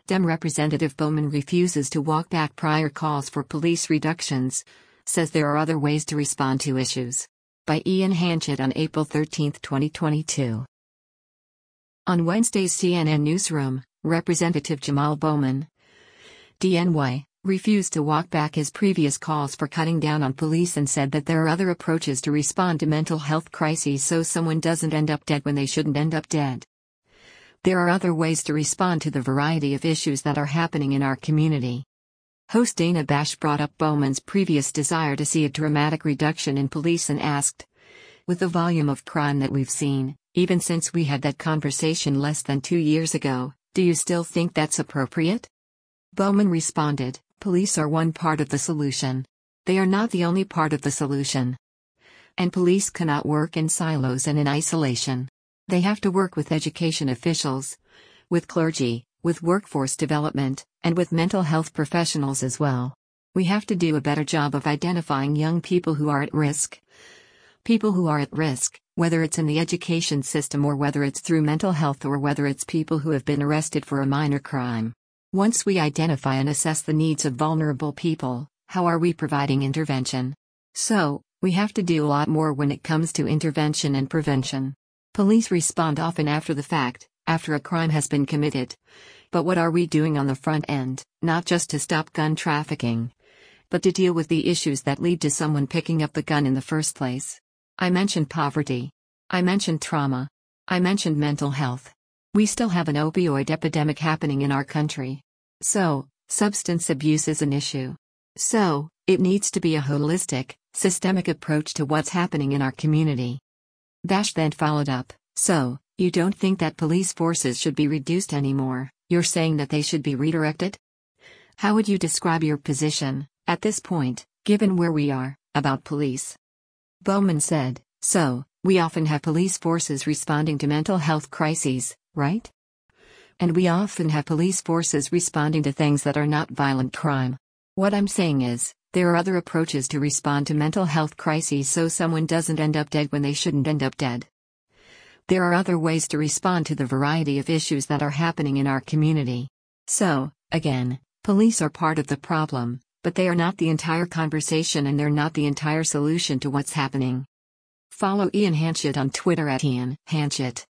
Dem Representative Bowman refuses to walk back prior calls for police reductions, says there are other ways to respond to issues. By Ian Hanchett on April 13, 2022. On Wednesday's CNN newsroom, Representative Jamal Bowman, DNY, refused to walk back his previous calls for cutting down on police and said that there are other approaches to respond to mental health crises so someone doesn't end up dead when they shouldn't end up dead. There are other ways to respond to the variety of issues that are happening in our community. Host Dana Bash brought up Bowman's previous desire to see a dramatic reduction in police and asked, with the volume of crime that we've seen, even since we had that conversation less than 2 years ago, do you still think that's appropriate? Bowman responded, police are one part of the solution. They are not the only part of the solution. And police cannot work in silos and in isolation. They have to work with education officials, with clergy, with workforce development, and with mental health professionals as well. We have to do a better job of identifying young people who are at risk. People who are at risk, whether it's in the education system or whether it's through mental health or whether it's people who have been arrested for a minor crime. Once we identify and assess the needs of vulnerable people, how are we providing intervention? So, we have to do a lot more when it comes to intervention and prevention. Police respond often after the fact, after a crime has been committed. But what are we doing on the front end, not just to stop gun trafficking, but to deal with the issues that lead to someone picking up the gun in the first place? I mentioned poverty. I mentioned trauma. I mentioned mental health. We still have an opioid epidemic happening in our country. So, substance abuse is an issue. So, it needs to be a holistic, systemic approach to what's happening in our community. Bash then followed up, so, you don't think that police forces should be reduced anymore, you're saying that they should be redirected? How would you describe your position, at this point, given where we are, about police? Bowman said, so, we often have police forces responding to mental health crises, right? And we often have police forces responding to things that are not violent crime. What I'm saying is, there are other approaches to respond to mental health crises so someone doesn't end up dead when they shouldn't end up dead. There are other ways to respond to the variety of issues that are happening in our community. So, again, police are part of the problem, but they are not the entire conversation and they're not the entire solution to what's happening. Follow Ian Hanchett on Twitter at Ian Hanchett.